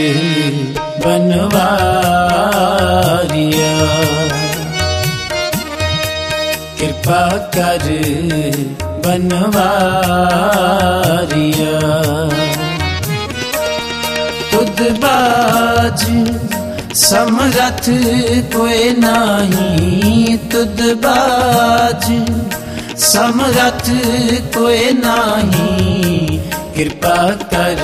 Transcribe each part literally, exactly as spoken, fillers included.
बनवारिया, कृपा कर बनवारिया। तुद बाज समरथ कोई नाही, तुद बाज समरथ कोई नाही, कृपा कर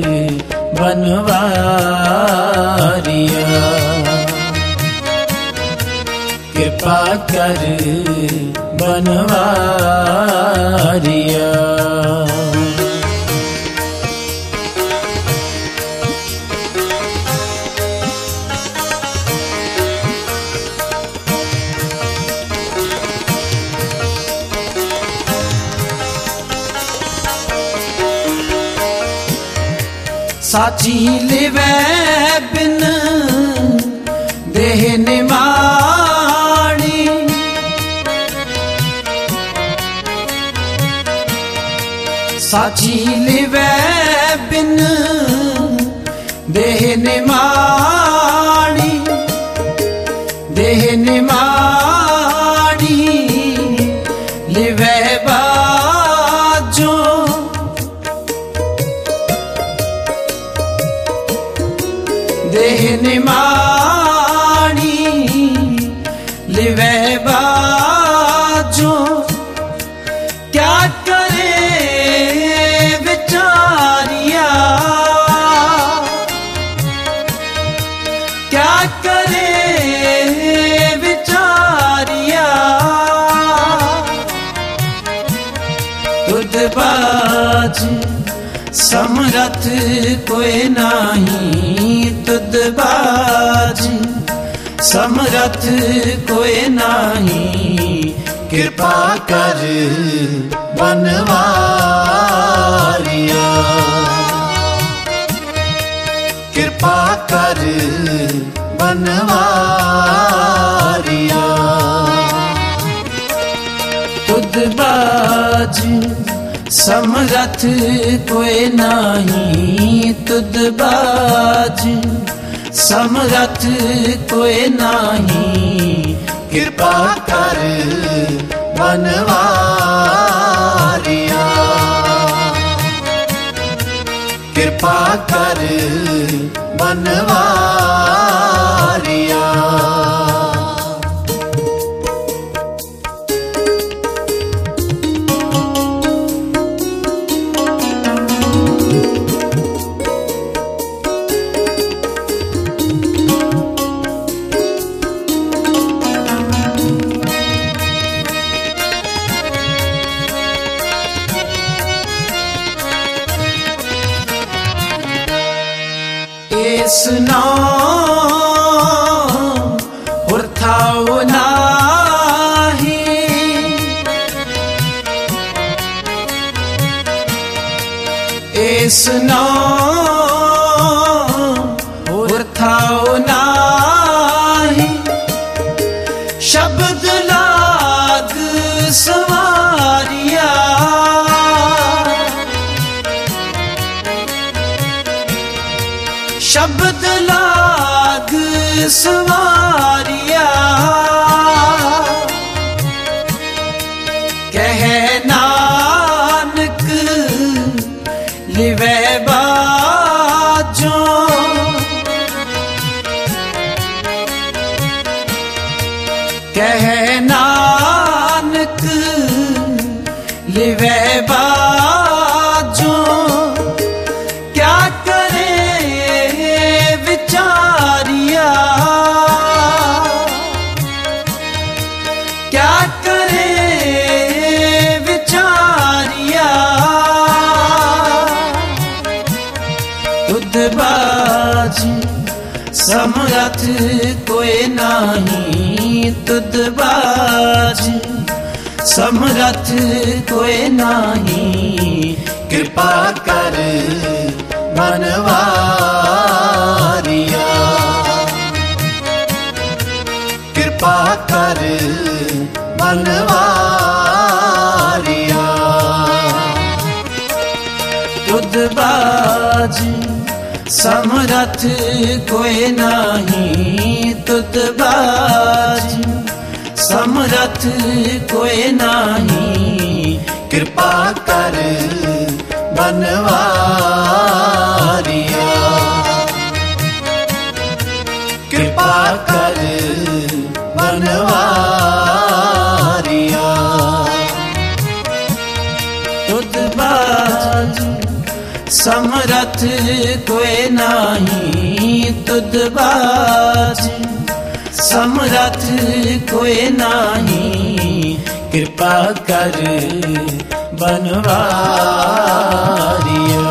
बनवारिया, कृपा कर बनवारिया। साची लिवै बिन देह निमाणी, साची लिवै बिन देह निमाणी, देह निमाणी लिवै बाजो, देह निमाणी लिवै बाजो। क्या करे विचारिया, क्या करे विचारिया, तुद बाज समरथ कोई नाही, तुद बाज समरथ कोई नाही, कृपा कर बनवारिया, कृपा कर बनवारिया। तुद बाज समरथ कोई नाही, तुद बाज समरथ कोई नाही, कृपा कर बनवारिया, कृपा कर बनवारिया। इस नाम उठाओ नाही, इस नाम उठाओ नाही, शब्द लाग सवारिया, शब्द लाग सवारिया। कह नानक लिवै बाजो, कह नानक लिवै बाजो। क्या करे विचारिया, क्या करे विचारिया, तुद बाज समरथ कोई नाही, तुद बाज समरथ कोई नाही, कृपा कर बनवारिया, कृपा कर बनवारिया। तुद बाज समरथ कोई नहीं तुद बाजी, समरथ कोई नहीं कृपा कर बनवारिया, कृपा कर बनवारिया। तुद बाजी समरथ कोई नहीं तुद बाजी, समरथ कोई नहीं कृपा कर बनवारिया,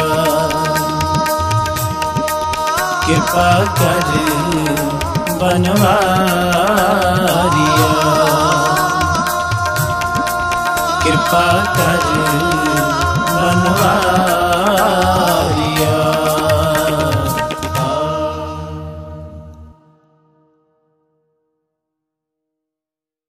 कृपा कर बनवारिया, कृपा कर